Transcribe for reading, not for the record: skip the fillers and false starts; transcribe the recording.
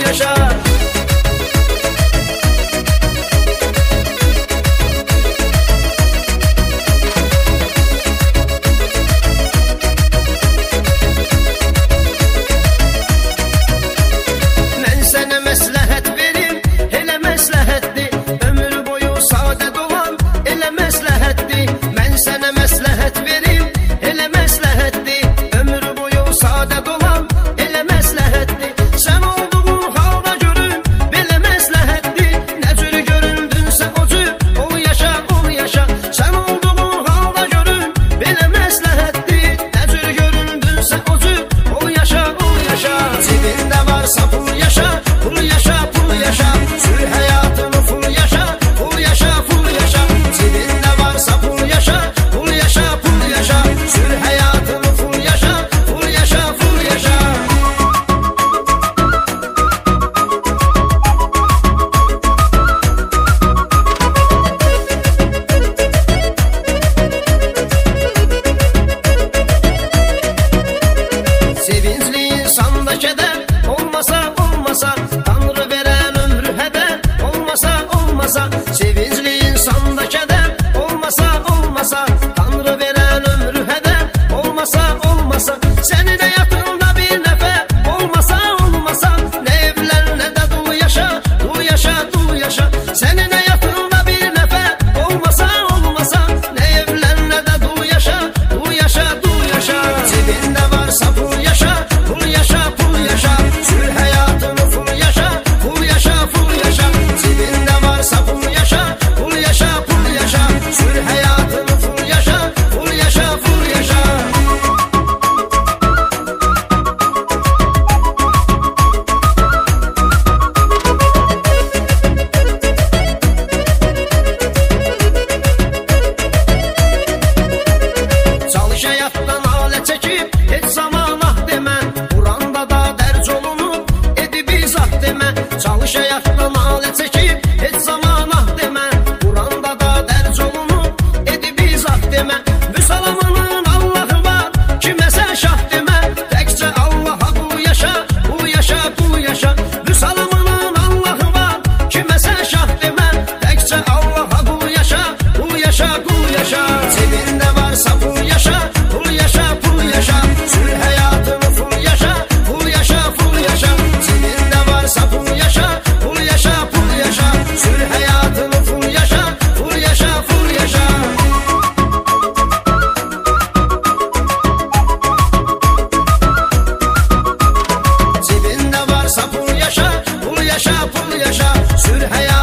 yaşa. Ben sana məsləhət verim, elə məsləhətdir. Ömür boyu sadə dolan, elə məsləhətdir. Mən sənə məsləhət verim, elə məsləhətdir. Ömür boyu sadə dolan, elə məsləhətdir. Sən olduğun halda görün, belə məsləhətdir. Nə cür göründünsə o cür, ol yaşa, ol yaşa. Sən olduğun halda görün, belə məsləhətdir. Nə cür göründünsə o cür, ol yaşa, ol yaşa. Cibində varsa pul yaşa, pul yaşa, pul yaşa. Sür həyatını full yaşa, full yaşa, full yaşa. Cibində varsa pul yaşa, pul yaşa, pul yaşa. Sür həyatını full yaşa, full yaşa, full yaşa. Sevincli insanda keder olmasa, olmasa. Tanrı veren ömrü heder olmasa, olmasa. Sevincli insanda keder olmasa, olmasa. Tanrı veren ömrü heder olmasa, olmasa. Senin hayatında bir nefer olmasa, olmasa. Ne evler ne de dul yaşa, dul yaşa, dul yaşa. Senin hayatında bir nefer olmasa, olmasa. Ne evler ne de dul yaşa, dul yaşa, dul yaşa. Cebinde varsa pul yaşa, pul yaşa, pul yaşa. Sür hayatını full yaşa, full yaşa, full yaşa. Cebinde varsa pul yaşa, pul yaşa, pul yaşa. Sür hayatını full yaşa, full yaşa, full yaşa. Çalış həyatdan alə çəkib, heç zaman ah demə. Quranda da dərc olunub, edib izah demə. Çalış həyatdan alə çəkib, heç zaman ah demə. Quranda da dərc olunub, edib izah demə. Müsəlmanın Allahı var, kiməsə şah demə. Təkcə Allaha qul yaşa, qul yaşa, qul yaşa. Müsəlmanın Allahı var, kiməsə şah demə. Təkcə Allaha qul yaşa, qul yaşa, qul yaşa. Cebində varsa pul yaşa, pul yaşa, pul yaşa. Sür həyatını full yaşa, full yaşa, full yaşa. Cebində varsa pul yaşa, pul yaşa, pul yaşa. Sür həyatını full yaşa, full yaşa, full yaşa. Cebində varsa pul yaşa, pul yaşa, pul yaşa. Sür həyatını